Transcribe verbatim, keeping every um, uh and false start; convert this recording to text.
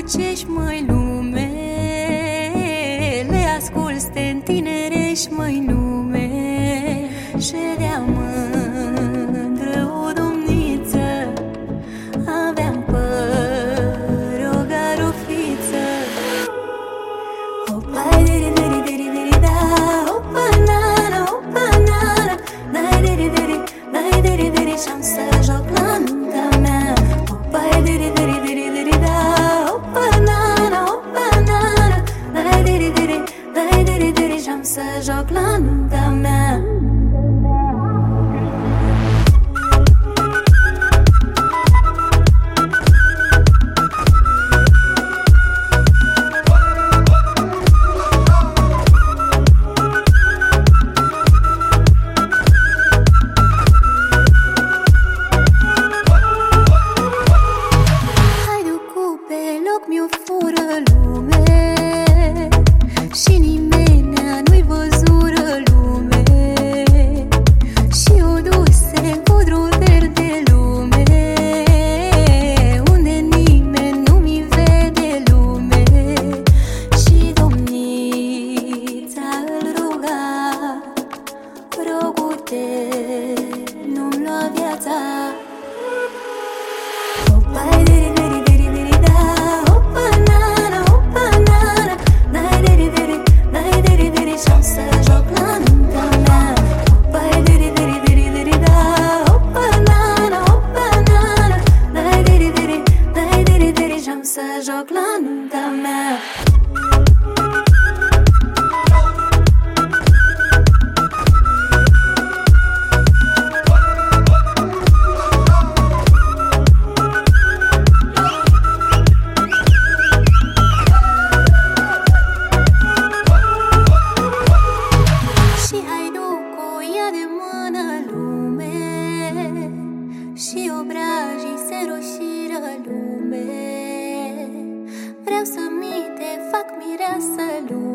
ce-și măi lume, le asculți, te întinerești măi lume. Ședea mândră o domniță, aveam păr, o garofiță. Opa, diri, diri, diri, diri, da. Opa, nana, opa, nana. Dai, diri, diri, dai, diri, diri, și-am să joc la nunta mea. Opa, diri, diri, diri, diri, da. Opa, nana, opa, nana. Dai, diri, diri, dai, diri, diri, și-am să joc la nunta mea. Mi-o fură lume și nimenea nu-i văzură lume, și o duse în codru verde lume, unde nimeni nu mi vede lume. Și domnița îl ruga, rogu-te, nu-mi lua viața. Opa, diri, diri, diri, diri, da. Opa, nana, opa, nana. Dai, diri, diri, dai, diri, diri, și-am să joc la nunta mea. Opa, diri, diri, diri, diri, da. Opa, nana, opa, nana. Dai, diri, diri, dai, diri, diri, și-am să joc la nunta mea. Și obrajii se roșiră lume, vreau să mi te fac mireasă lume.